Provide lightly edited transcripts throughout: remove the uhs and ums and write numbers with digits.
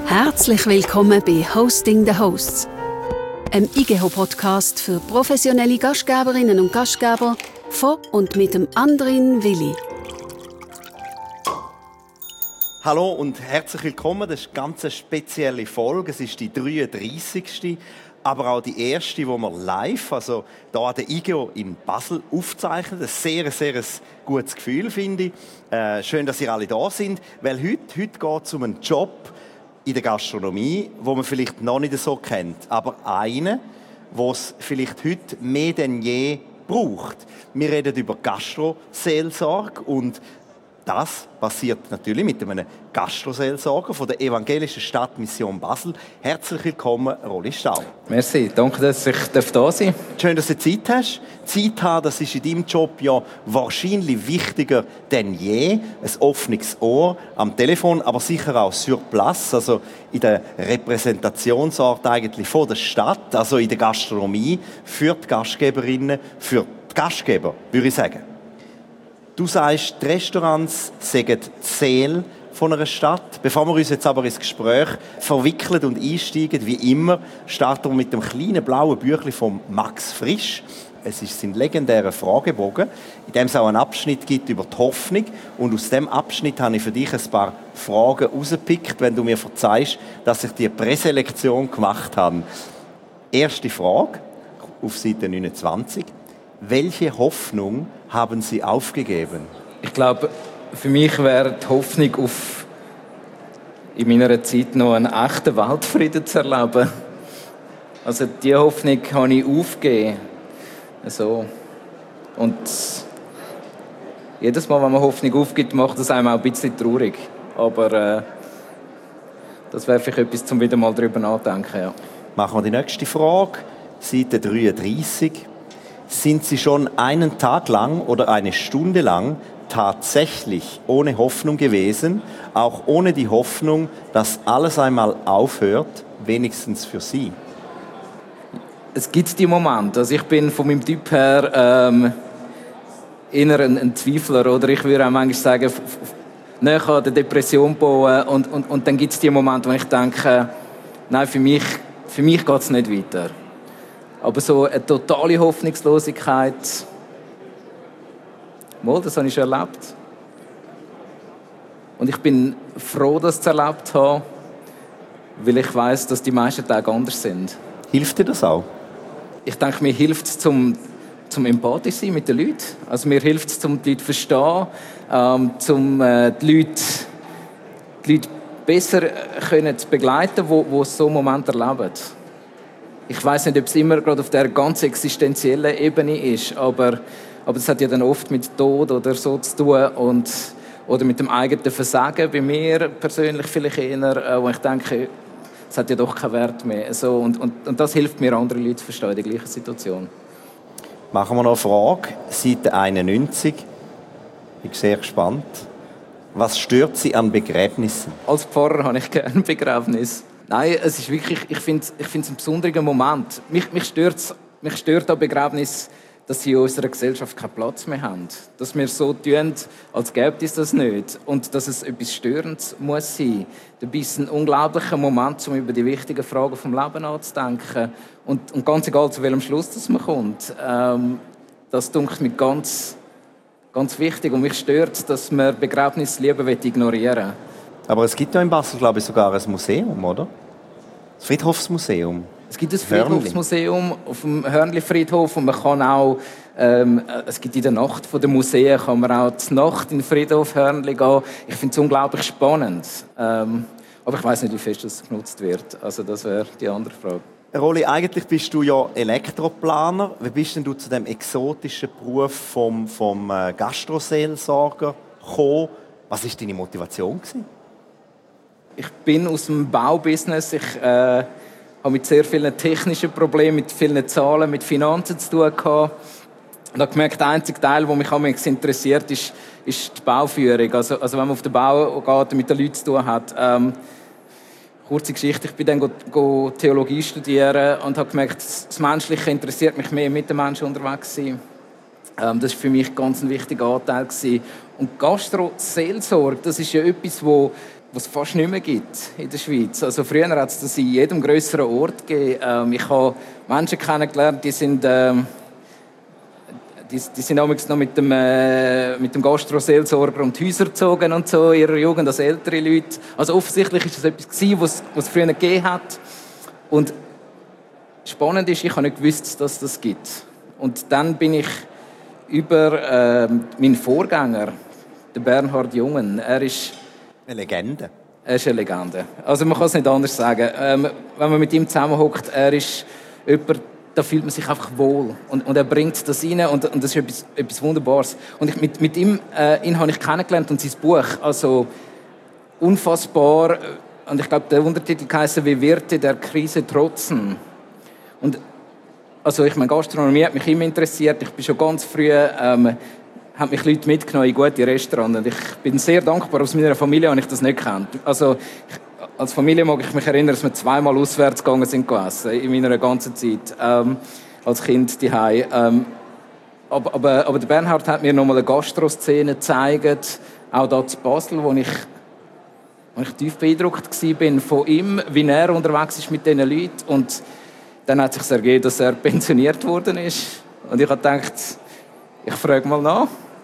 Herzlich willkommen bei Hosting the Hosts, einem IGEHO-Podcast für professionelle Gastgeberinnen und Gastgeber von und mit dem Andrin Willi. Hallo und herzlich willkommen. Das ist eine ganz spezielle Folge. Es ist die 33. aber auch die erste, die wir live, also hier an der IGEHO in Basel, aufzeichnen. Ein sehr gutes Gefühl, finde ich. Schön, dass ihr alle da sind, weil heute geht es um einen Job in der Gastronomie, wo man vielleicht noch nicht so kennt, aber einen, den es vielleicht heute mehr denn je braucht. Wir reden über Gastroseelsorge und das passiert natürlich mit einem Gastroseelsorger von der Evangelischen Stadtmission Basel. Herzlich willkommen, Rolli Stahl. Merci, danke, dass ich da sein darf. Schön, dass du Zeit hast. Zeit haben, das ist in deinem Job ja wahrscheinlich wichtiger denn je. Ein offenes Ohr am Telefon, aber sicher auch sur place, also in der Repräsentationsort eigentlich von der Stadt, also in der Gastronomie, für die Gastgeberinnen, für die Gastgeber, würde ich sagen. Du sagst, die Restaurants sind die Seele von einer Stadt. Bevor wir uns jetzt aber ins Gespräch verwickeln und einsteigen, wie immer, starten wir mit dem kleinen blauen Büchlein von Max Frisch. Es ist sein legendärer Fragebogen, in dem es auch einen Abschnitt gibt über die Hoffnung. Und aus diesem Abschnitt habe ich für dich ein paar Fragen rausgepickt, wenn du mir verzeihst, dass ich die Präselektion gemacht habe. Erste Frage, auf Seite 29. Welche Hoffnung haben Sie aufgegeben? Ich glaube, für mich wäre die Hoffnung, in meiner Zeit noch einen echten Weltfrieden zu erleben. Also diese Hoffnung habe ich aufgegeben. Also, und jedes Mal, wenn man Hoffnung aufgibt, macht das einem auch ein bisschen traurig. Aber das wäre vielleicht etwas, um wieder mal darüber nachzudenken. Ja. Machen wir die nächste Frage. Seite 33. Sind Sie schon einen Tag lang oder eine Stunde lang tatsächlich ohne Hoffnung gewesen, auch ohne die Hoffnung, dass alles einmal aufhört, wenigstens für Sie? Es gibt die Momente. Also ich bin von meinem Typ her eher ein Zweifler, oder ich würde auch manchmal sagen, näher an der Depression bauen und dann gibt es die Momente, wo ich denke, nein, für mich geht es nicht weiter. Aber so eine totale Hoffnungslosigkeit, das habe ich schon erlebt. Und ich bin froh, dass ich es erlebt habe, weil ich weiss, dass die meisten Tage anders sind. Hilft dir das auch? Ich denke, mir hilft es zum empathisch sein mit den Leuten. Also mir hilft es, die Leute zu verstehen, die Leute besser zu begleiten, die so einen Moment erleben. Ich weiss nicht, ob es immer gerade auf der ganz existenziellen Ebene ist, aber das hat ja dann oft mit Tod oder so zu tun oder mit dem eigenen Versagen, bei mir persönlich vielleicht eher, wo ich denke, es hat ja doch keinen Wert mehr. So, und das hilft mir, andere Leute zu verstehen in der gleichen Situation. Machen wir noch eine Frage. Seite 91. Ich bin sehr gespannt. Was stört Sie an Begräbnissen? Als Pfarrer habe ich gerne Begräbnis. Nein, es ist wirklich, ich finde es ein besonderer Moment. Mich stört an Begräbnis, dass sie in unserer Gesellschaft keinen Platz mehr haben. Dass wir so tun, als gäbe es das nicht. Und dass es etwas Störendes muss sein. Dabei ist es ein unglaublicher Moment, um über die wichtigen Fragen des Lebens nachzudenken. Und ganz egal, zu welchem Schluss das man kommt. Das dünkt mir ganz wichtig. Und mich stört, dass man Begräbnis lieber ignorieren will. Aber es gibt ja in Basel, glaube ich, sogar ein Museum, oder? Das Friedhofsmuseum. Es gibt ein Friedhofsmuseum auf dem Hörnli-Friedhof und man kann auch, es gibt in der Nacht der Museen, kann man auch zur Nacht in den Friedhof Hörnli gehen. Ich finde es unglaublich spannend. Aber ich weiss nicht, wie fest das genutzt wird. Also das wäre die andere Frage. Rolli, eigentlich bist du ja Elektroplaner. Wie bist denn du zu dem exotischen Beruf vom Gastroseelsorger gekommen? Was war deine Motivation? Ich bin aus dem Baubusiness. Ich habe mit sehr vielen technischen Problemen, mit vielen Zahlen, mit Finanzen zu tun gehabt. Und habe gemerkt, der einzige Teil, der mich interessiert, ist die Bauführung. Also wenn man auf den Bau geht und mit den Leuten zu tun hat. Kurze Geschichte, ich bin dann Theologie studieren und habe gemerkt, das Menschliche interessiert mich mehr, mit den Menschen unterwegs zu sein. Das war für mich ganz ein wichtiger Anteil. Und Gastro-Seelsorge, das ist ja etwas, wo was es fast nicht mehr gibt in der Schweiz. Also früher hat es das in jedem grösseren Ort gegeben. Ich habe Menschen kennengelernt, die sind damals noch mit dem Gastroseelsorger um die Häuser gezogen und so, in ihrer Jugend als ältere Leute. Also offensichtlich ist das etwas gewesen, was es früher gegeben hat. Und spannend ist, ich habe nicht gewusst, dass das gibt. Und dann bin ich über meinen Vorgänger, den Bernhard Jungen. Er ist eine Legende. Er ist eine Legende. Also man kann es nicht anders sagen. Wenn man mit ihm zusammenhockt, er ist jemand, da fühlt man sich einfach wohl. Und er bringt das rein und das ist etwas Wunderbares. Und mit ihm, ihn habe ich kennengelernt und sein Buch, also unfassbar. Und ich glaube, der Untertitel heisst «Wie Wirte der Krise trotzen». Und also ich meine, Gastronomie hat mich immer interessiert. Ich bin schon ganz früh, haben mich Leute mitgenommen in gute Restaurants. Und ich bin sehr dankbar, aus meiner Familie habe ich das nicht gekannt. Also als Familie mag ich mich erinnern, dass wir 2-mal auswärts gegangen sind gegessen, in meiner ganzen Zeit, als Kind zuhause. Aber der Bernhard hat mir nochmal eine Gastroszene gezeigt, auch da zu Basel, wo ich tief beeindruckt war von ihm, wie er unterwegs ist mit diesen Leuten. Und dann hat es sich ergeben, dass er pensioniert worden ist. Und ich habe gedacht, ich frage mal nach,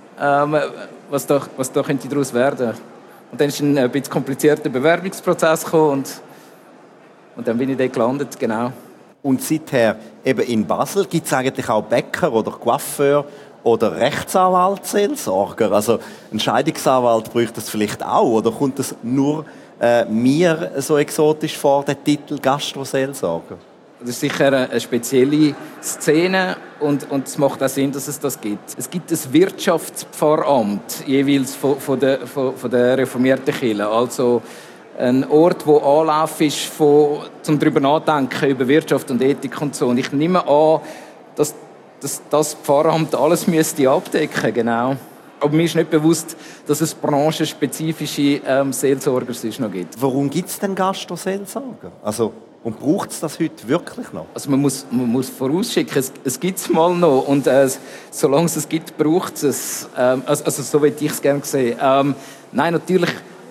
was da könnte daraus werden. Und dann ist ein bisschen komplizierter Bewerbungsprozess gekommen und dann bin ich dort gelandet, genau. Und seither eben in Basel gibt es eigentlich auch Bäcker oder Coiffeur oder Rechtsanwalt, Seelsorger. Also ein Scheidungsanwalt bräuchte das vielleicht auch, oder kommt das nur mir so exotisch vor, der Titel Gastroseelsorger? Das ist sicher eine spezielle Szene und es macht auch Sinn, dass es das gibt. Es gibt ein Wirtschaftspfarramt, jeweils von der reformierten Kirche. Also ein Ort, wo Anlauf ist, um darüber nachzudenken, über Wirtschaft und Ethik und so. Und ich nehme an, dass das Pfarramt alles müsste abdecken, genau. Aber mir ist nicht bewusst, dass es branchenspezifische Seelsorger noch gibt. Warum gibt es denn Gastroseelsorger? Und braucht es das heute wirklich noch? Also man muss vorausschicken, es gibt es mal noch und solange es gibt, braucht es. Also so würde ich es gerne sehen. Nein, natürlich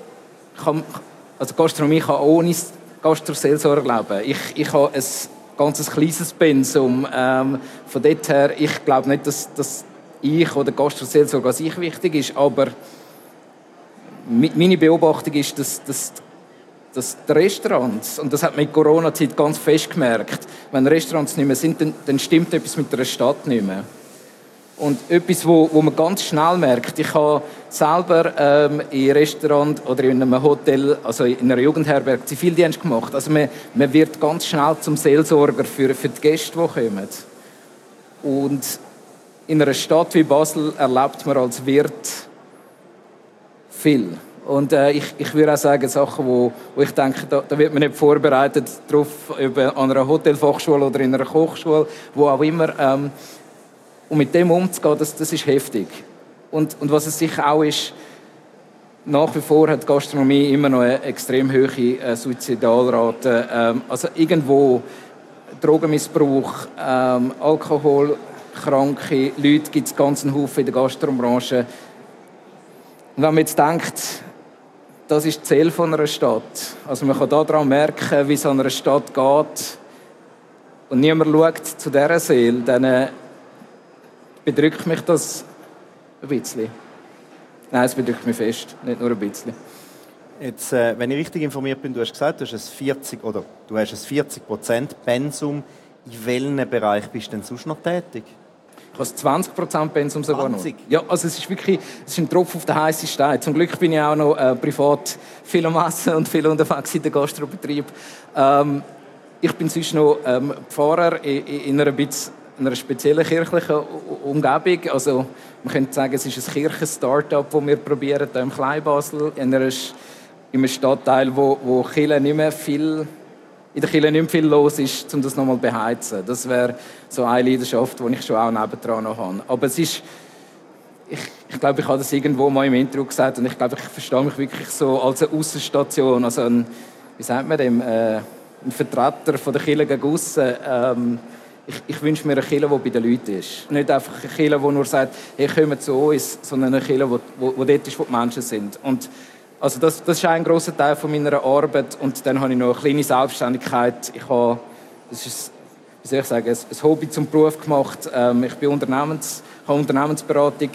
Gastronomie kann ohne Gastroseelsorger leben. Ich habe ein ganz kleines Pensum. Von dort her, ich glaube nicht, dass ich oder Gastroseelsorger an sich wichtig ist, aber meine Beobachtung ist, dass die Restaurants, und das hat man in Corona-Zeit ganz fest gemerkt, wenn Restaurants nicht mehr sind, dann stimmt etwas mit der Stadt nicht mehr. Und etwas, wo man ganz schnell merkt, ich habe selber in einem Restaurant oder in einem Hotel, also in einer Jugendherberge, Zivildienst gemacht. Also man wird ganz schnell zum Seelsorger für die Gäste, die kommen. Und in einer Stadt wie Basel erlebt man als Wirt viel. Und ich würde auch sagen, Sachen, wo ich denke, da wird man nicht vorbereitet darauf, an einer Hotelfachschule oder in einer Kochschule, wo auch immer. Und mit dem umzugehen, das ist heftig. Und was es sicher auch ist, nach wie vor hat Gastronomie immer noch eine extrem hohe Suizidalrate. Also irgendwo Drogenmissbrauch, alkoholkranke Leute gibt es ganz einen Haufen in der Gastrobranche. Und wenn man jetzt denkt, das ist das Ziel von einer Stadt. Also man kann daran merken, wie es an einer Stadt geht. Und niemand schaut zu dieser Seele, dann bedrückt mich das ein bisschen. Nein, es bedrückt mich fest, nicht nur ein bisschen. Jetzt, wenn ich richtig informiert bin, du hast gesagt, du hast ein 40% Pensum. In welchem Bereich bist du denn sonst noch tätig? Ich habe 20% Pensum sogar 20? noch. Ja, also es ist ein Tropfen auf den heißen Stein. Zum Glück bin ich auch noch privat viel am Essen und viel unterwegs in den Gastrobetrieb. Ich bin sonst noch Pfarrer in einer speziellen kirchlichen Umgebung. Also man könnte sagen, es ist ein Kirchen-Startup, das wir probieren hier im Kleinbasel, in einem Stadtteil, wo Kirche nicht mehr viel in der Kirche nicht mehr viel los ist, um das nochmal zu beheizen. Das wäre so eine Leidenschaft, die ich schon auch nebendran noch habe. Aber es ist, ich glaube, ich habe das irgendwo mal im Intro gesagt und ich glaube, ich verstehe mich wirklich so als eine Aussenstation, also wie sagt man dem, ein Vertreter von der Kirche gegen aussen. Ich wünsche mir eine Kirche, die bei den Leuten ist. Nicht einfach eine Kirche, die nur sagt, hey, kommt zu uns, sondern eine Kirche, die dort ist, wo die Menschen sind. Und Also das ist ein grosser Teil von meiner Arbeit. Und dann habe ich noch eine kleine Selbstständigkeit. Ich habe, das ist, wie soll ich sagen, ein Hobby zum Beruf gemacht. Ich bin habe Unternehmensberatung,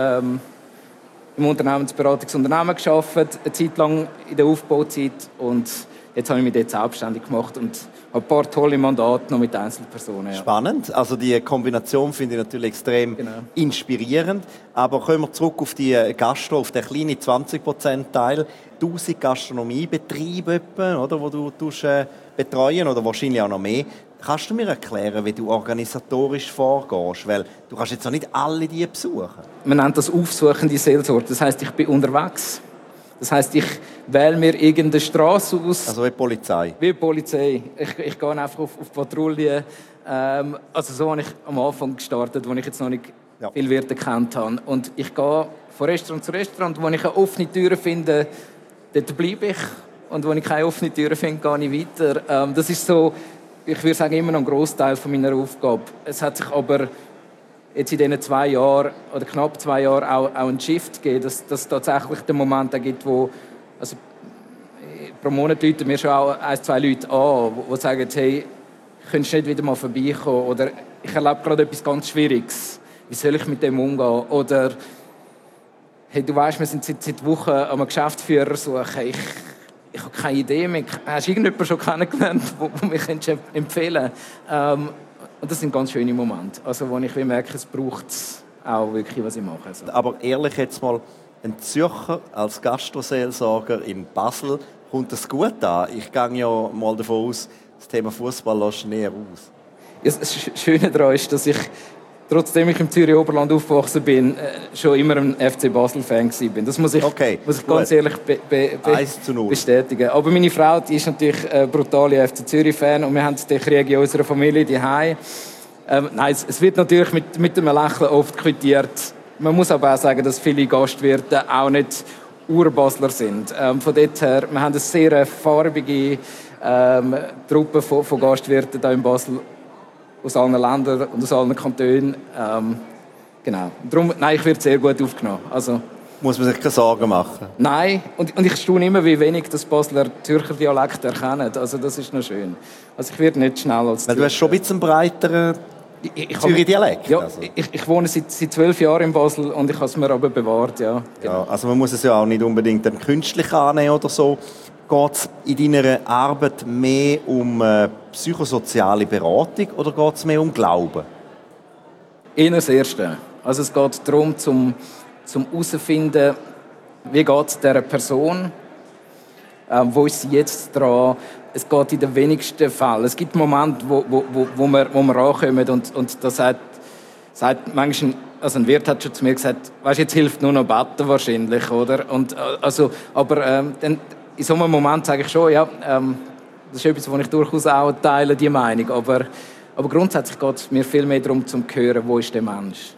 im Unternehmensberatungsunternehmen gearbeitet, eine Zeit lang in der Aufbauzeit. Und jetzt habe ich mich dort selbstständig gemacht und habe ein paar tolle Mandate noch mit Einzelpersonen. Ja. Spannend. Also die Kombination finde ich natürlich extrem inspirierend. Aber kommen wir zurück auf die Gastro, auf den kleinen 20%-Teil. 1000 Gastronomiebetriebe, oder, wo du betreuen oder wahrscheinlich auch noch mehr. Kannst du mir erklären, wie du organisatorisch vorgehst? Weil du kannst jetzt auch nicht alle die besuchen. Man nennt das aufsuchende Seelsorge. Das heisst, ich bin unterwegs. Das heisst, ich wähle mir irgendeine Straße aus. Also wie Polizei? Wie Polizei. Ich gehe einfach auf Patrouille. Also so habe ich am Anfang gestartet, wo ich jetzt noch nicht viel Wirte gekannt habe. Und ich gehe von Restaurant zu Restaurant, wo ich eine offene Tür finde, dort bleibe ich. Und wo ich keine offene Tür finde, gehe ich weiter. Das ist so, ich würde sagen, immer noch ein Grossteil meiner Aufgabe. Es hat sich aber jetzt in diesen 2 Jahren oder knapp 2 Jahren auch einen Shift gegeben, dass es tatsächlich den Moment gibt, wo also pro Monat läuten mir schon auch 1, 2 Leute an, die sagen, hey, könntest du nicht wieder mal vorbeikommen? Oder ich erlebe gerade etwas ganz Schwieriges. Wie soll ich mit dem umgehen? Oder hey, du weißt, wir sind seit Wochen am Geschäftsführer suchen. Ich habe keine Idee mehr. Hast du irgendjemanden schon kennengelernt, der mich empfehlen könnte? Und das sind ganz schöne Momente, also wo ich merke, es braucht auch wirklich, was ich mache. Also. Aber ehrlich jetzt mal, ein Zürcher als Gastroseelsorger in Basel, kommt das gut an? Ich gehe ja mal davon aus, das Thema Fußball lässt näher aus. Ja, das Schöne daran ist, dass ich, trotzdem ich im Zürich Oberland aufgewachsen bin, schon immer ein FC Basel-Fan war. Das muss ich ganz ehrlich bestätigen. Aber meine Frau, die ist natürlich ein brutaler FC Zürich-Fan und wir haben den Krieg in unserer Familie daheim. Nein, es wird natürlich mit einem Lächeln oft quittiert. Man muss aber auch sagen, dass viele Gastwirte auch nicht Ur-Basler sind. Von dort her, wir haben eine sehr farbige Truppe von Gastwirten hier in Basel, aus allen Ländern und aus allen Kantonen. Genau. Darum, nein, ich werde sehr gut aufgenommen. Also, muss man sich keine Sorgen machen? Nein, und ich staune immer, wie wenig das Basler Zürcher Dialekt erkennen. Also das ist noch schön. Also ich werde nicht schnell als Zürcher. Du hast schon ein bisschen breiteren Zürcher Dialekt. Ja, also. ich wohne seit 12 Jahren in Basel und ich habe es mir aber bewahrt. Ja, genau. Ja, also man muss es ja auch nicht unbedingt künstlich annehmen oder so. Geht es in deiner Arbeit mehr um psychosoziale Beratung oder geht es mehr um Glauben? Eher das Erste. Also es geht darum, zum herauszufinden, wie geht es dieser Person, wo ist sie jetzt dran. Es geht in den wenigsten Fällen. Es gibt Momente, wo wir rankommen und da sagt manchmal, also ein Wirt hat schon zu mir gesagt, weißt, jetzt hilft nur noch Beten wahrscheinlich, oder? Und, also, aber dann in so einem Moment sage ich schon, ja, das ist etwas, wo ich durchaus auch teile, die Meinung. Aber grundsätzlich geht es mir viel mehr darum, zu hören, wo ist der Mensch?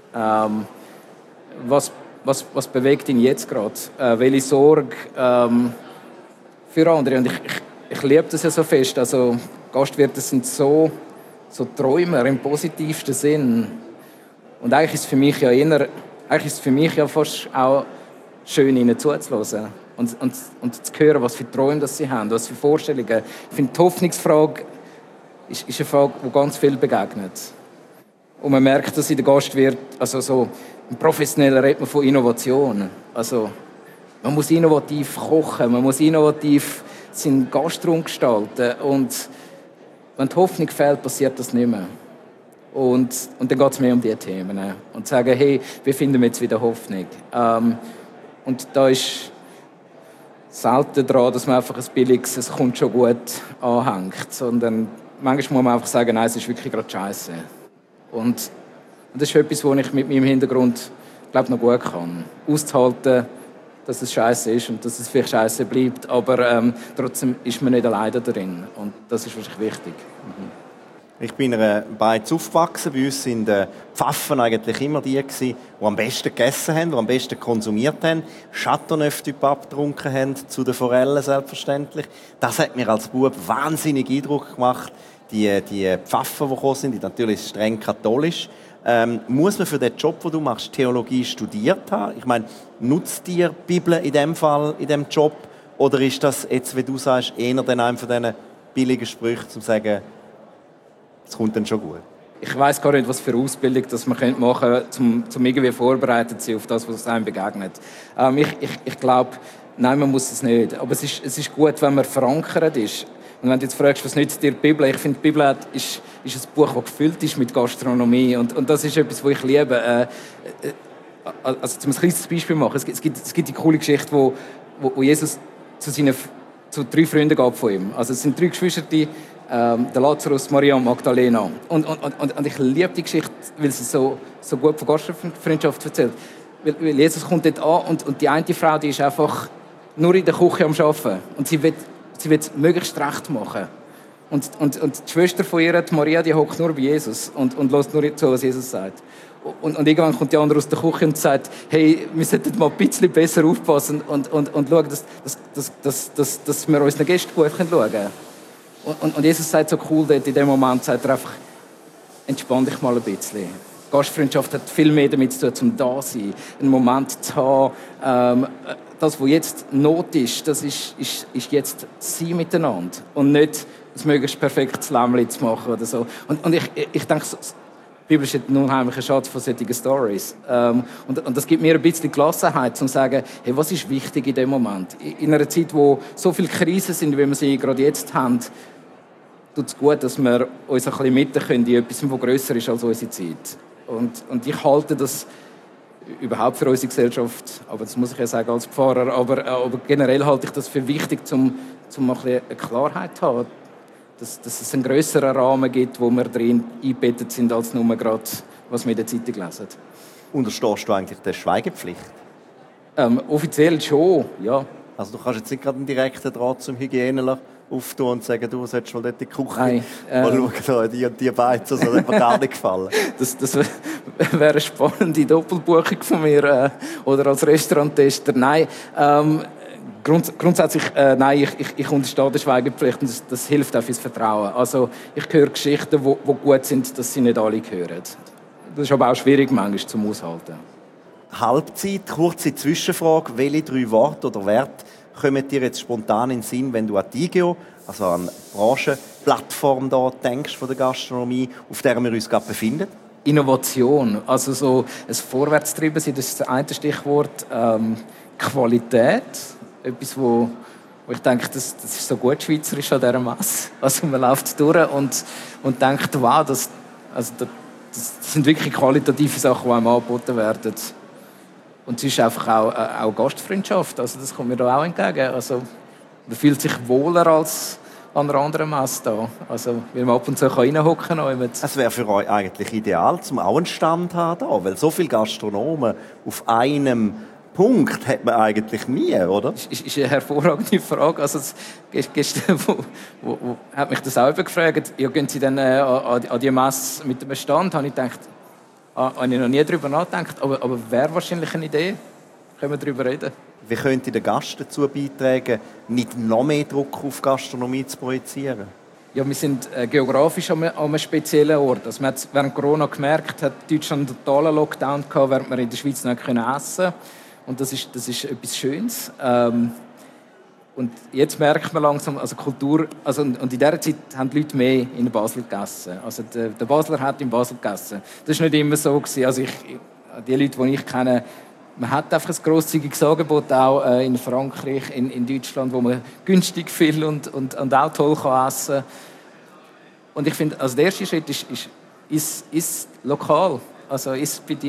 Was bewegt ihn jetzt gerade? Welche Sorge für andere? Und ich liebe das ja so fest. Also Gastwirte sind so Träumer im positivsten Sinn. Und eigentlich ist es für mich ja fast auch schön, ihnen zuzuhören. Und zu hören, was für Träume das sie haben, was für Vorstellungen. Ich finde, die Hoffnungsfrage ist eine Frage, die ganz viel begegnet. Und man merkt, dass in der Gastwirt, also so im Professionellen redet man von Innovation. Also man muss innovativ kochen, man muss innovativ seinen Gastraum gestalten. Und wenn die Hoffnung fehlt, passiert das nicht mehr. Und dann geht es mehr um diese Themen. Und sagen, hey, wie finden wir jetzt wieder Hoffnung? Und da ist selten daran, dass man einfach ein billiges, es kommt schon gut anhängt. Sondern manchmal muss man einfach sagen, nein, es ist wirklich gerade scheiße. Und das ist etwas, was ich mit meinem Hintergrund, glaube noch gut kann. Auszuhalten, dass es scheiße ist und dass es vielleicht scheiße bleibt, aber trotzdem ist man nicht alleine darin. Und das ist wahrscheinlich wichtig. Ich bin in einer Beiz aufgewachsen. Bei uns waren die Pfaffen eigentlich immer die, die am besten gegessen haben, die am besten konsumiert haben. Chateauneuf-Typ abgetrunken haben, zu den Forellen selbstverständlich. Das hat mir als Bub wahnsinnig Eindruck gemacht. Die Pfaffen, die gekommen sind, die natürlich streng katholisch. Muss man für den Job, den du machst, Theologie studiert haben? Ich meine, nutzt dir die Bibel in dem Fall, in dem Job? Oder ist das jetzt, wie du sagst, eher dann einem von diesen billigen Sprüchen, um zu sagen, es kommt dann schon gut? Ich weiss gar nicht, was für eine Ausbildung das man machen könnte, um irgendwie vorbereitet zu sein auf das, was einem begegnet. Ich glaube, nein, man muss es nicht. Aber es ist gut, wenn man verankert ist. Und wenn du jetzt fragst, was nützt dir die Bibel? Ich finde, die Bibel ist ein Buch, das gefüllt ist mit Gastronomie. Und das ist etwas, was ich liebe. Also, um ein kleines Beispiel zu machen. Es gibt die coole Geschichte, wo Jesus zu 3 Freunden geht von ihm. Also es sind 3 Geschwister, der Lazarus, Maria und Magdalena. Und ich liebe die Geschichte, weil sie so gut von Gastfreundschaft erzählt. Weil Jesus kommt dort an und die eine Frau, die ist einfach nur in der Küche am Arbeiten. Und sie will es möglichst recht machen. Und die Schwester von ihr, die Maria, die hockt nur bei Jesus und hört nur zu, was Jesus sagt. Und irgendwann kommt die andere aus der Küche und sagt, hey, wir sollten mal ein bisschen besser aufpassen und schauen, dass wir unseren Gästen gut schauen können. Und Jesus sagt so cool dort in dem Moment, sagt er einfach, entspann dich mal ein bisschen. Gastfreundschaft hat viel mehr damit zu tun, zum da sein, einen Moment zu haben. Das, was jetzt Not ist, das ist jetzt sein miteinander und nicht ein möglichst perfektes Lämmchen zu machen oder so. Und ich denke, die Bibel ist ein unheimlicher Schatz von solchen Stories. Und das gibt mir ein bisschen Gelassenheit, um zu sagen, hey, was ist wichtig in dem Moment? In einer Zeit, wo so viele Krisen sind, wie wir sie gerade jetzt haben, tut es gut, dass wir uns ein bisschen mitten können in etwas, das grösser ist als unsere Zeit. Und ich halte das überhaupt für unsere Gesellschaft, aber das muss ich ja sagen als Pfarrer, aber generell halte ich das für wichtig, um ein bisschen eine Klarheit zu haben, dass es einen grösseren Rahmen gibt, wo wir drin eingebettet sind, als nur gerade, was wir in der Zeitung lesen. Unterstehst du eigentlich der Schweigepflicht? Offiziell schon, ja. Also du kannst jetzt nicht gerade einen direkten Draht zum Hygienler auftun und sagen, du solltest mal dort in die Küche mal schauen, die Beizen, das hat mir gar nicht gefallen. Das wäre eine spannende Doppelbuchung von mir, oder als Restauranttester. Nein, grundsätzlich, nein, ich unterstehe der Schweigepflicht und das hilft auch fürs Vertrauen. Also ich höre Geschichten, die gut sind, dass sie nicht alle hören. Das ist aber auch schwierig manchmal zum Aushalten. Halbzeit, kurze Zwischenfrage. Welche 3 Worte oder Werte kommen dir jetzt spontan in den Sinn, wenn du an die IGEO, also an die Branchenplattform da denkst von der Gastronomie, auf der wir uns gerade befinden? Innovation, also so ein Vorwärtstreiben sein, das ist das eine Stichwort. Qualität, etwas, wo ich denke, das ist so gut schweizerisch an dieser Masse. Also man läuft durch und denkt, wow, das sind wirklich qualitative Sachen, die einem angeboten werden. Und es ist einfach auch Gastfreundschaft, also das kommt mir da auch entgegen. Also man fühlt sich wohler als an einer anderen Messe da. Also, weil man ab und zu reinhocken kann. Es wäre für euch eigentlich ideal, zum auch einen Stand zu haben da, weil so viele Gastronomen auf einem Punkt hat man eigentlich nie, oder? Das ist eine hervorragende Frage. Also, gestern wo hat mich das auch gefragt. Ja, gehen Sie dann an die Messe mit dem Stand? Habe ich gedacht, habe ich noch nie darüber nachgedacht. Aber wäre wahrscheinlich eine Idee. Können wir darüber reden. Wie könnte der Gast dazu beitragen, nicht noch mehr Druck auf Gastronomie zu projizieren? Ja, wir sind geografisch an einem speziellen Ort. Also man hat während Corona gemerkt, hat Deutschland einen totalen Lockdown gehabt, während wir in der Schweiz nicht essen konnten. Und das ist etwas Schönes. Und jetzt merkt man langsam, also Kultur, also und in dieser Zeit haben die Leute mehr in Basel gegessen. Also der Basler hat in Basel gegessen. Das war nicht immer so. Also die Leute, die ich kenne, man hat einfach ein grosszügiges Angebot, auch in Frankreich, in Deutschland, wo man günstig viel und auch toll essen kann. Und ich finde, also der erste Schritt ist lokal. Also ist bei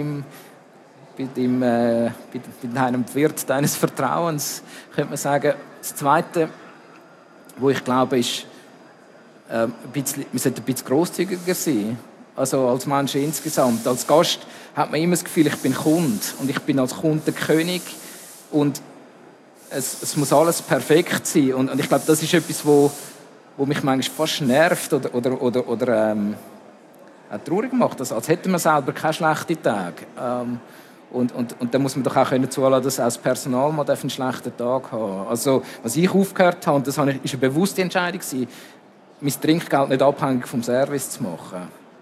einem Wirt deines Vertrauens, könnte man sagen. Das Zweite, wo ich glaube, ist, wir sollten ein bisschen grosszügiger sein. Also als Menschen insgesamt. Als Gast hat man immer das Gefühl, ich bin Kunde und ich bin als Kunde der König und es muss alles perfekt sein. Und ich glaube, das ist etwas, wo mich manchmal fast nervt oder auch traurig macht. Also, als hätte man selber keine schlechten Tage. Und dann muss man doch auch zulassen, dass auch das Personal mal einen schlechten Tag haben. Also, was ich aufgehört habe, und das war eine bewusste Entscheidung, mein Trinkgeld nicht abhängig vom Service zu machen.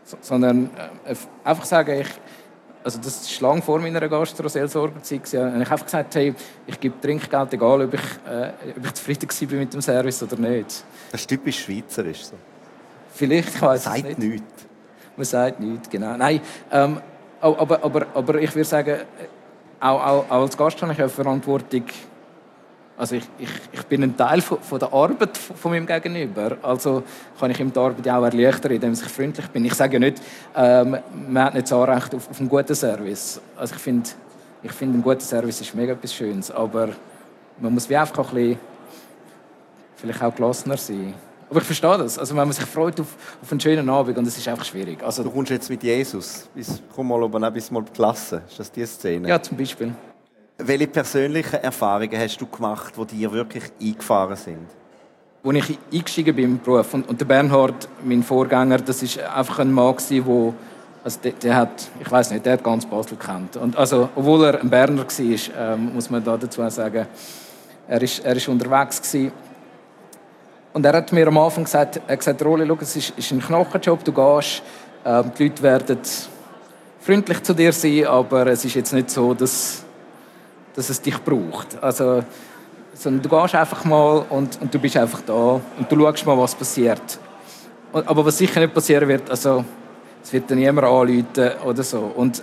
sondern einfach sagen, also das war lange vor meiner Gastro-Seelsorgerzeit. Ich habe einfach gesagt, hey, ich gebe Trinkgeld, egal ob ich zufrieden war mit dem Service oder nicht. Das ist typisch schweizerisch. So. Vielleicht, ich weiss es nicht. Sagt nichts. Man sagt nichts, genau. Nein, aber ich würde sagen, auch als Gast habe ich eine Verantwortung. Also ich bin ein Teil von der Arbeit von meinem Gegenüber. Also kann ich ihm die Arbeit auch erleichtern, indem ich freundlich bin. Ich sage ja nicht, man hat nicht das Anrecht auf einen guten Service. Also ich finde, ein guter Service ist mega etwas Schönes. Aber man muss wie einfach ein bisschen, vielleicht auch gelassener sein. Aber ich verstehe das. Also wenn man sich freut auf einen schönen Abend, und es ist einfach schwierig. Also, du kommst jetzt mit Jesus. Komm mal oben, bis mal die Klasse. Ist das die Szene? Ja, zum Beispiel. Welche persönlichen Erfahrungen hast du gemacht, die dir wirklich eingefahren sind? Als ich eingestiegen bin im Beruf, und der Bernhard, mein Vorgänger, das war einfach ein Mann, der hat, ich weiss nicht, der hat ganz Basel gekannt. Und also, obwohl er ein Berner war, muss man dazu sagen, er ist unterwegs gewesen. Und er hat mir am Anfang gesagt, Roli, schau, es ist ein Knochenjob, du gehst, die Leute werden freundlich zu dir sein, aber es ist jetzt nicht so, dass es dich braucht. Also, sondern du gehst einfach mal und du bist einfach da und du schaust mal, was passiert. Aber was sicher nicht passieren wird, also es wird dann niemand anrufen oder so. Und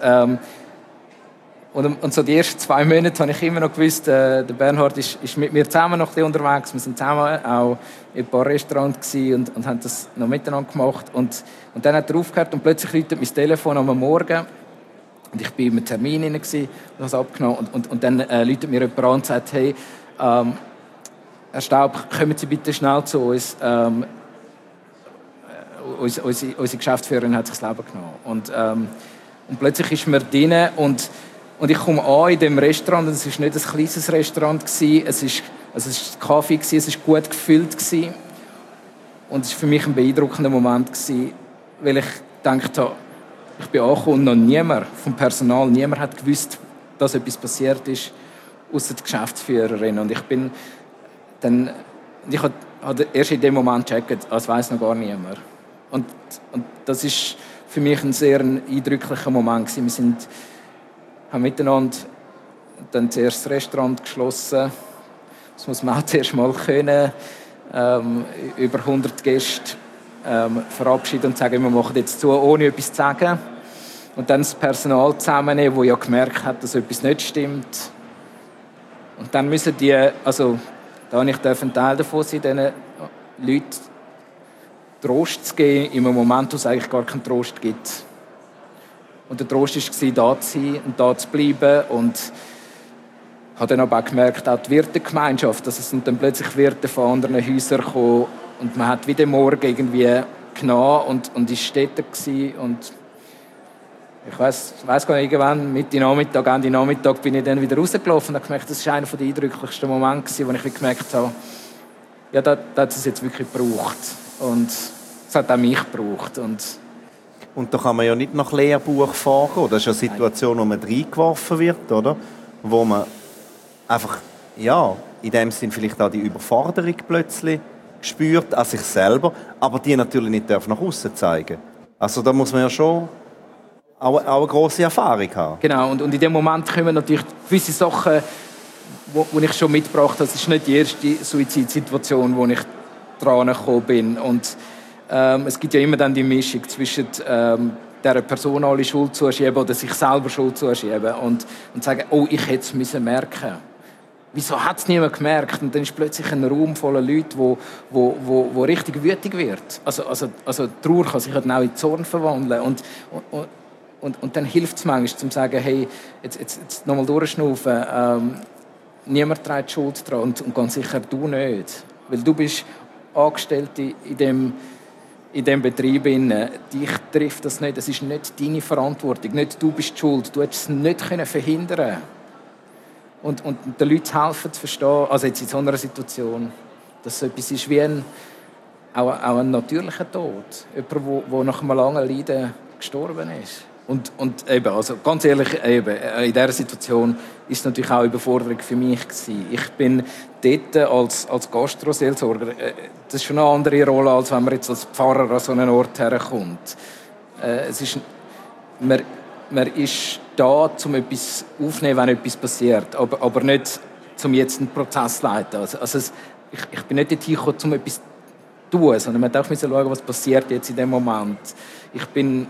so die ersten 2 Monate habe ich immer noch gewusst, der Bernhard ist mit mir zusammen noch ein bisschen unterwegs. Wir sind zusammen auch in ein paar Restaurants und haben das noch miteinander gemacht. Und dann hat er aufgehört und plötzlich läutet mein Telefon am Morgen. Und ich war in einem Termin und habe es abgenommen. Und dann läutet mir jemand an und sagt, hey, Herr Staub, kommen Sie bitte schnell zu uns. Unsere Geschäftsführerin hat sich das Leben genommen. Und plötzlich ist man drin und ich komme an in diesem Restaurant. Es war nicht ein kleines Restaurant. Es war Kaffee, es war gut gefüllt. Und es war für mich ein beeindruckender Moment, weil ich gedacht habe, ich bin angekommen und noch niemand vom Personal, niemand hat gewusst, dass etwas passiert ist, außer die Geschäftsführerin. Und ich habe erst in dem Moment gecheckt, als weiss noch gar niemand. Und das ist für mich ein sehr eindrücklicher Moment. Wir haben miteinander dann zuerst das Restaurant geschlossen. Das muss man auch zuerst mal können. Über 100 Gäste verabschieden und sagen, wir machen jetzt zu, ohne etwas zu sagen. Und dann das Personal zusammennehmen, das ja gemerkt hat, dass etwas nicht stimmt. Und dann müssen da habe ich ein Teil davon sein, diesen Leuten Trost zu geben, in einem Moment, wo es eigentlich gar keinen Trost gibt. Und der Trost war, da zu sein und da zu bleiben. Und ich habe dann aber auch gemerkt, auch die Wirtegemeinschaft, dass es sind dann plötzlich Wirte von anderen Häusern gekommen und man hat wieder morgen irgendwie genommen und ist dort gewesen. Und ich weiss gar nicht, irgendwann Ende Nachmittag bin ich dann wieder rausgelaufen und habe gemerkt, das war einer der eindrücklichsten Momente, wo ich gemerkt habe, ja, da hat es jetzt wirklich gebraucht. Und es hat auch mich gebraucht. Und da kann man ja nicht nach Lehrbuch fahren. Das ist eine Situation, wo man reingeworfen wird, oder? Wo man einfach, ja, in dem Sinn vielleicht auch die Überforderung plötzlich spürt an sich selber, aber die natürlich nicht nach außen zeigen. Also da muss man ja schon auch eine grosse Erfahrung haben. Genau, und in dem Moment kommen natürlich gewisse Sachen, die ich schon mitgebracht habe. Das ist nicht die erste Suizidsituation, wo ich dran gekommen bin. Und es gibt ja immer dann die Mischung zwischen dieser Person alle Schuld zuschieben oder sich selber Schuld zuschieben und sagen, oh, ich hätte es merken. Wieso hat es niemand gemerkt? Und dann ist plötzlich ein Raum voller Leute, wo richtig wütig wird. Also Trauer kann sich dann auch in Zorn verwandeln. Und dann hilft es manchmal, zu sagen, hey, jetzt nochmal durchschnaufen. Niemand trägt Schuld daran und ganz sicher du nicht. Weil du bist Angestellte in dem Betrieb. Dich trifft das nicht. Das ist nicht deine Verantwortung. Nicht du bist schuld. Du hättest es nicht verhindern können. Und den Leuten helfen zu verstehen, also jetzt in so einer Situation, dass es etwas ist wie auch ein natürlicher Tod. Jemand, der nach einem langen Leiden gestorben ist. Und eben, also ganz ehrlich, eben, in dieser Situation ist es natürlich auch eine Überforderung für mich gewesen. Ich bin dort als Gastro-Seelsorger, das ist schon eine andere Rolle, als wenn man jetzt als Pfarrer an so einen Ort herkommt. Es ist, man ist da, um etwas aufzunehmen, wenn etwas passiert, aber nicht, um jetzt einen Prozess zu leiten. Ich bin nicht dorthin gekommen, um etwas zu tun, sondern man darf schauen, was passiert jetzt in dem Moment. Ich bin,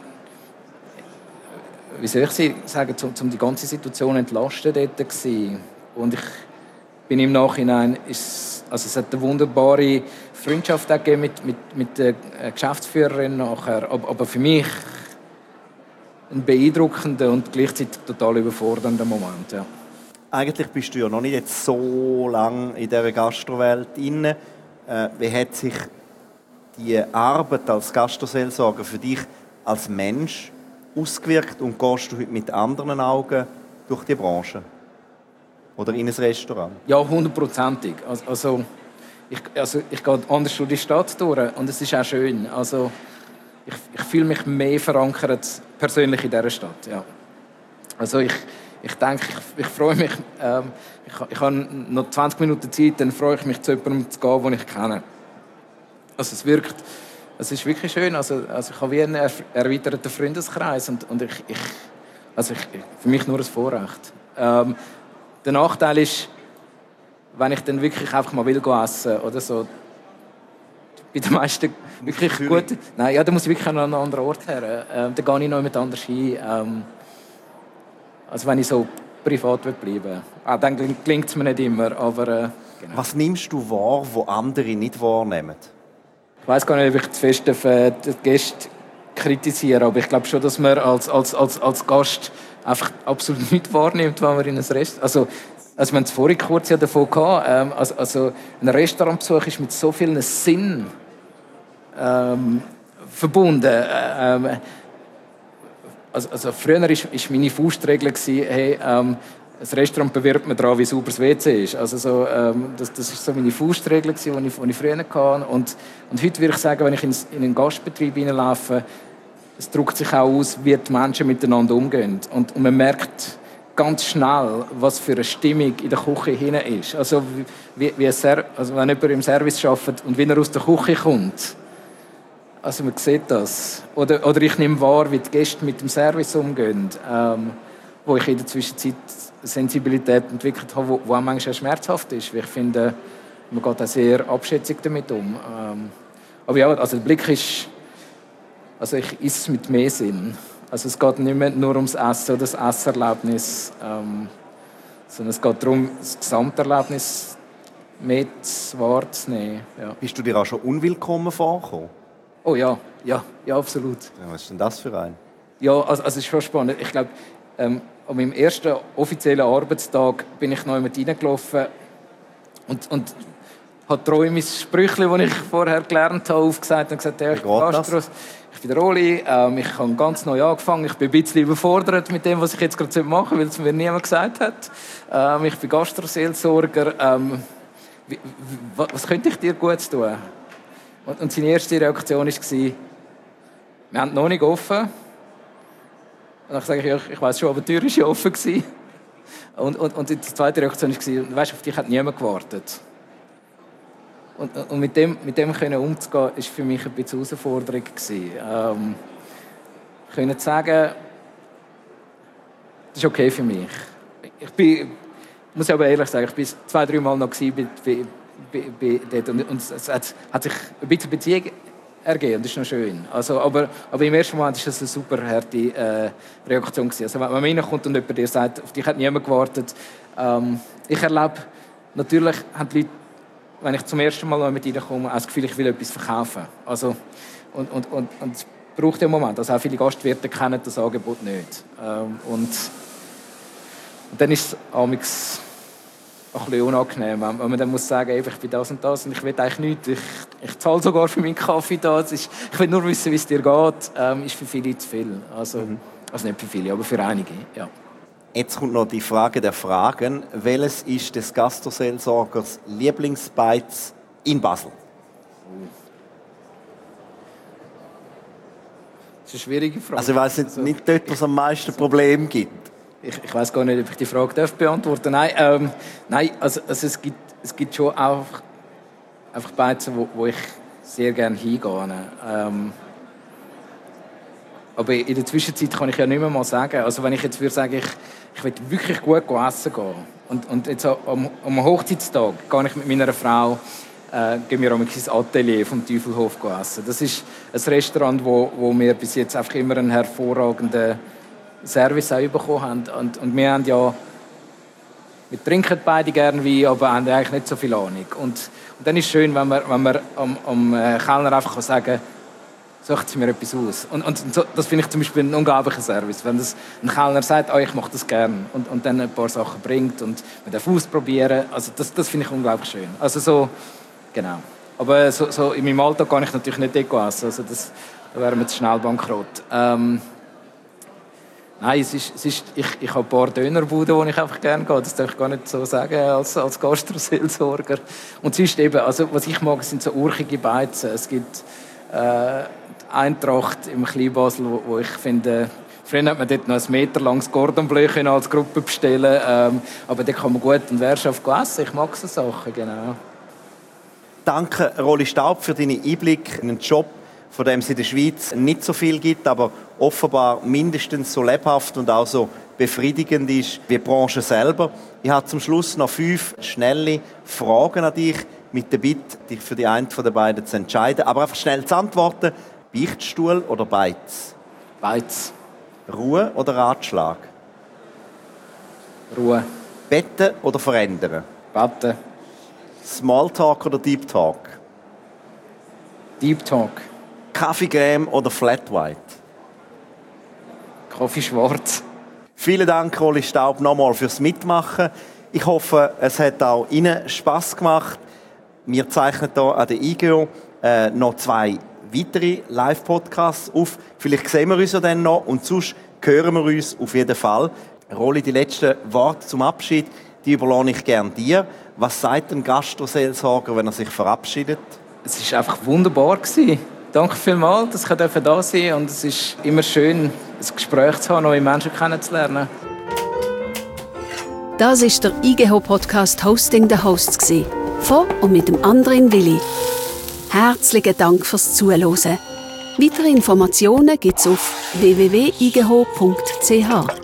wie soll ich sagen, um die ganze Situation entlasten dort gewesen. Und ich bin im Nachhinein, es hat eine wunderbare Freundschaft gegeben mit der Geschäftsführerin nachher, aber für mich ein beeindruckender und gleichzeitig total überfordernder Moment. Ja. Eigentlich bist du ja noch nicht jetzt so lange in dieser Gastrowelt drin. Wie hat sich die Arbeit als Gastroseelsorger für dich als Mensch ausgewirkt und gehst du heute mit anderen Augen durch die Branche? Oder in ein Restaurant? Ja, 100%. Ich gehe anders durch die Stadt durch und es ist auch schön. Also, ich fühle mich mehr verankert persönlich in dieser Stadt. Ja. Also ich denke, ich freue mich, ich habe noch 20 Minuten Zeit, dann freue ich mich, zu jemandem zu gehen, den ich kenne. Also es ist wirklich schön. Also ich habe wie einen erweiterten Freundeskreis und für mich nur ein Vorrecht. Der Nachteil ist, wenn ich dann wirklich einfach mal essen oder so, bei den meisten wirklich gut. Nein, ja, da muss ich wirklich an einen anderen Ort her. Da gehe ich noch jemand anders hin. Also wenn ich so privat bleiben will. Dann gelingt es mir nicht immer. Aber, genau. Was nimmst du wahr, was andere nicht wahrnehmen? Ich weiss gar nicht, ob ich zu fest die Gäste kritisiere, aber ich glaube schon, dass man als Gast einfach absolut nichts wahrnimmt, wenn man in ein Restaurant... Also wir haben es vorhin kurz ja davon gehabt, ein Restaurantbesuch ist mit so vielen Sinnen verbunden. Früher war meine Faustregel, hey, das Restaurant bewirbt man daran, wie sauber das WC ist. Das war so meine Faustregel, die ich früher hatte. Und heute würde ich sagen, wenn ich in einen Gastbetrieb hineinlaufe, es drückt sich auch aus, wie die Menschen miteinander umgehen. Und man merkt ganz schnell, was für eine Stimmung in der Küche hinein ist. Also, wenn jemand im Service arbeitet und wie er aus der Küche kommt. Also man sieht das. Oder ich nehme wahr, wie die Gäste mit dem Service umgehen, wo ich in der Zwischenzeit Sensibilität entwickelt habe, die auch manchmal schmerzhaft ist. Weil ich finde, man geht auch sehr abschätzig damit um. Aber ja, also der Blick ist... Also ich esse es mit mehr Sinn. Also es geht nicht mehr nur ums Essen oder das Esserlebnis, sondern es geht darum, das Gesamterlebnis mit wahrzunehmen. Ja. Bist du dir auch schon unwillkommen vorgekommen? Oh ja, absolut. Ja, was ist denn das für ein? Ja, also es ist schon spannend. Ich glaube, an meinem ersten offiziellen Arbeitstag bin ich noch jemand reingelaufen und habe treu mein Sprüchlein, das ich vorher gelernt habe, aufgesagt und gesagt, ja, ich bin Gastro, ich bin der Oli, ich habe ganz neu angefangen, ich bin ein bisschen überfordert mit dem, was ich jetzt gerade machen soll, weil es mir niemand gesagt hat. Ich bin Gastroseelsorger. Was könnte ich dir Gutes tun? Und seine erste Reaktion war, wir haben noch nicht offen. Und dann sage ich, ich weiss schon, aber die Tür war ja offen. Und die zweite Reaktion war, weißt, auf dich hat niemand gewartet. Und mit dem können umzugehen, war für mich ein bisschen Herausforderung. Können sagen, das ist okay für mich. Ich muss aber ehrlich sagen, ich war 2-3 Mal noch dort und es hat sich ein bisschen Beziehung ergeben, das ist noch schön. Also, aber im ersten Moment war das eine super harte Reaktion. Also, wenn man reinkommt und jemand dir sagt, auf dich hat niemand gewartet. Ich erlebe, natürlich haben die Leute, wenn ich zum ersten Mal mit reinkomme, auch das Gefühl, ich will etwas verkaufen. Also, und es braucht ja einen Moment. Also auch viele Gastwirte kennen das Angebot nicht. Und dann ist es amigs ein bisschen unangenehm, wenn man dann muss sagen, ich bin das und das und ich will eigentlich nichts. Ich zahle sogar für meinen Kaffee da. Ich will nur wissen, wie es dir geht. Ist für viele zu viel. Also nicht für viele, aber für einige, ja. Jetzt kommt noch die Frage der Fragen. Welches ist des Gastroseelsorgers Lieblingsbeiz in Basel? Das ist eine schwierige Frage. Also ich weiss nicht dort, was am meisten Probleme gibt. Ich weiss gar nicht, ob ich die Frage beantworten darf. Nein, also es gibt schon auch einfach Beizen, wo ich sehr gerne hingehe. Aber in der Zwischenzeit kann ich ja nicht mehr mal sagen. Also wenn ich jetzt würde sagen, ich will wirklich gut essen gehen und jetzt am Hochzeitstag gehe ich mit meiner Frau, gehen wir ins Atelier vom Teufelhof essen. Das ist ein Restaurant, wo wir bis jetzt einfach immer einen hervorragenden Service auch bekommen haben. Und wir haben ja, wir trinken beide gerne Wein, aber haben eigentlich nicht so viel Ahnung. Und dann ist es schön, wenn man am Kellner einfach sagen kann, sucht sie mir etwas aus. Und so, das finde ich zum Beispiel einen unglaublichen Service. Wenn das ein Kellner sagt, ich mache das gerne und dann ein paar Sachen bringt und man darf ausprobieren. Also das finde ich unglaublich schön. Also so, genau. Aber so in meinem Alltag kann ich natürlich nicht Deko essen. Also da wären wir zu schnell bankrott. Nein, ich habe ein paar Dönerbuden, wo ich einfach gerne gehe. Das darf ich gar nicht so sagen als Gastroseelsorger. Und sonst eben, also was ich mag, sind so urchige Beizen. Es gibt Eintracht im Kleinbasel, wo ich finde, früher hat man dort noch ein Meter langes Cordon Bleu als Gruppe bestellen, aber da kann man gut in Wirtschaft essen. Ich mag so Sachen, genau. Danke, Rolli Staub, für deine Einblicke in einen Job, von dem es in der Schweiz nicht so viel gibt, aber offenbar mindestens so lebhaft und auch so befriedigend ist wie die Branche selber. Ich habe zum Schluss noch 5 schnelle Fragen an dich, mit der Bitte, dich für die eine von den beiden zu entscheiden. Aber einfach schnell zu antworten. Beichtstuhl oder Beiz? Beiz. Ruhe oder Ratschlag? Ruhe. Betten oder verändern? Betten. Smalltalk oder Deep Talk? Deep Talk. Kaffeecreme oder Flat White? Kaffee schwarz. Vielen Dank, Rolli Staub, nochmal fürs Mitmachen. Ich hoffe, es hat auch Ihnen Spass gemacht. Wir zeichnen hier an der IGO noch 2 weitere Live-Podcasts auf. Vielleicht sehen wir uns ja dann noch und sonst hören wir uns auf jeden Fall. Rolli, die letzten Worte zum Abschied, die überlasse ich gerne dir. Was sagt ein Gastroseelsorger, wenn er sich verabschiedet? Es war einfach wunderbar. Danke vielmals, dass ich da sein durfte. Und es ist immer schön, ein Gespräch zu haben, neue Menschen kennenzulernen. Das war der IGH-Podcast «Hosting the Hosts» von und mit dem Andrin Willi. Herzlichen Dank fürs Zuhören. Weitere Informationen gibt es auf www.igh.ch.